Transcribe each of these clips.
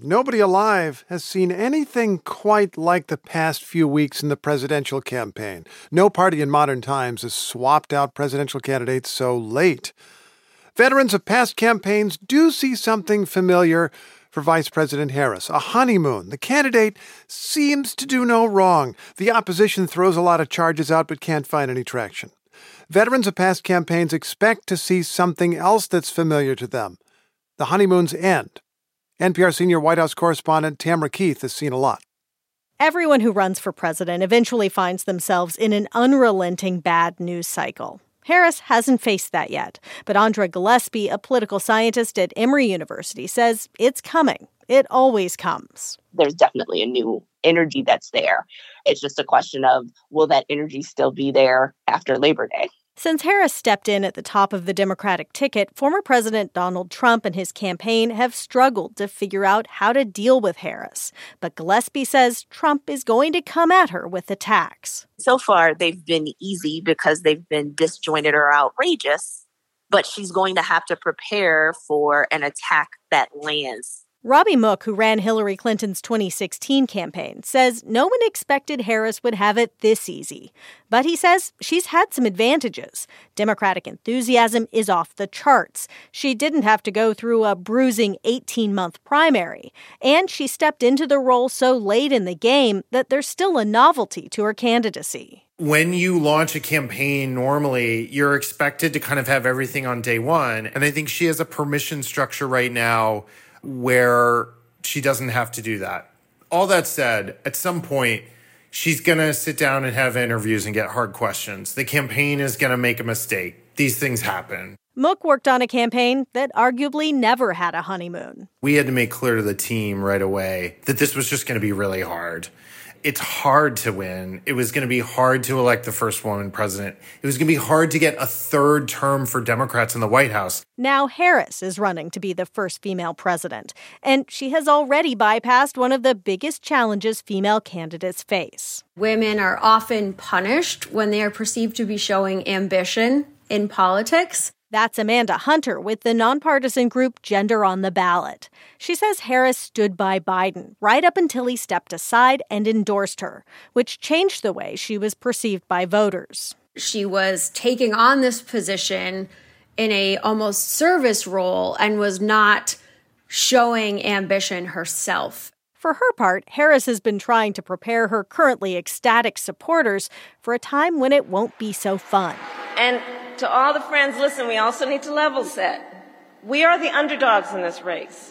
Nobody alive has seen anything quite like the past few weeks in the presidential campaign. No party in modern times has swapped out presidential candidates so late. Veterans of past campaigns do see something familiar for Vice President Harris, a honeymoon. The candidate seems to do no wrong. The opposition throws a lot of charges out but can't find any traction. Veterans of past campaigns expect to see something else that's familiar to them. The honeymoon's end. NPR senior White House correspondent Tamara Keith has seen a lot. Everyone who runs for president eventually finds themselves in an unrelenting bad news cycle. Harris hasn't faced that yet, but Andra Gillespie, a political scientist at Emory University, says it's coming. It always comes. There's definitely a new energy that's there. It's just a question of, will that energy still be there after Labor Day? Since Harris stepped in at the top of the Democratic ticket, former President Donald Trump and his campaign have struggled to figure out how to deal with Harris. But Gillespie says Trump is going to come at her with attacks. So far, they've been easy because they've been disjointed or outrageous, but she's going to have to prepare for an attack that lands. Robbie Mook, who ran Hillary Clinton's 2016 campaign, says no one expected Harris would have it this easy. But he says she's had some advantages. Democratic enthusiasm is off the charts. She didn't have to go through a bruising 18-month primary. And she stepped into the role so late in the game that there's still a novelty to her candidacy. When you launch a campaign, normally you're expected to kind of have everything on day one. And I think she has a permission structure right now where she doesn't have to do that. All that said, at some point, she's going to sit down and have interviews and get hard questions. The campaign is going to make a mistake. These things happen. Mook worked on a campaign that arguably never had a honeymoon. We had to make clear to the team right away that this was just going to be really hard. It's hard to win. It was going to be hard to elect the first woman president. It was going to be hard to get a third term for Democrats in the White House. Now Harris is running to be the first female president, and she has already bypassed one of the biggest challenges female candidates face. Women are often punished when they are perceived to be showing ambition in politics. That's Amanda Hunter with the nonpartisan group Gender on the Ballot. She says Harris stood by Biden right up until he stepped aside and endorsed her, which changed the way she was perceived by voters. She was taking on this position in a almost service role and was not showing ambition herself. For her part, Harris has been trying to prepare her currently ecstatic supporters for a time when it won't be so fun. And to all the friends, listen, we also need to level set. We are the underdogs in this race.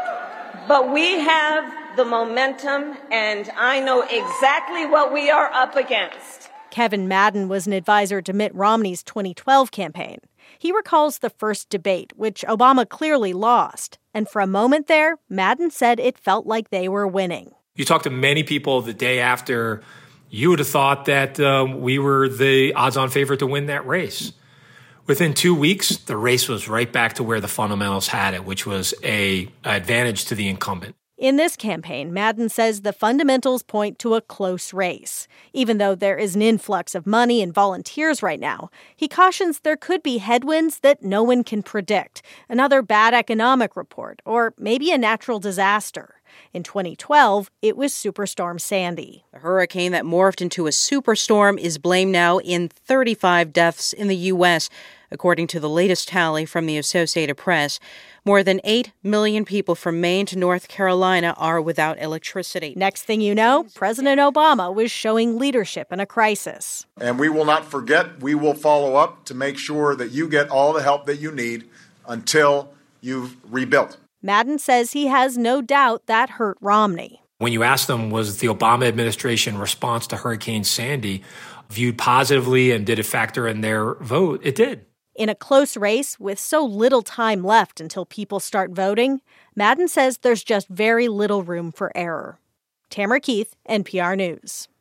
But we have the momentum, and I know exactly what we are up against. Kevin Madden was an advisor to Mitt Romney's 2012 campaign. He recalls the first debate, which Obama clearly lost. And for a moment there, Madden said it felt like they were winning. You talk to many people the day after, you would have thought that we were the odds-on favorite to win that race. Within 2 weeks, the race was right back to where the fundamentals had it, which was an advantage to the incumbent. In this campaign, Madden says the fundamentals point to a close race. Even though there is an influx of money and volunteers right now, he cautions there could be headwinds that no one can predict. Another bad economic report, or maybe a natural disaster. In 2012, it was Superstorm Sandy. The hurricane that morphed into a superstorm is blamed now in 35 deaths in the U.S., according to the latest tally from the Associated Press. More than 8 million people from Maine to North Carolina are without electricity. Next thing you know, President Obama was showing leadership in a crisis. And we will not forget, we will follow up to make sure that you get all the help that you need until you've rebuilt. Madden says he has no doubt that hurt Romney. When you ask them, was the Obama administration response to Hurricane Sandy viewed positively and did it factor in their vote? It did. In a close race with so little time left until people start voting, Madden says there's just very little room for error. Tamara Keith, NPR News.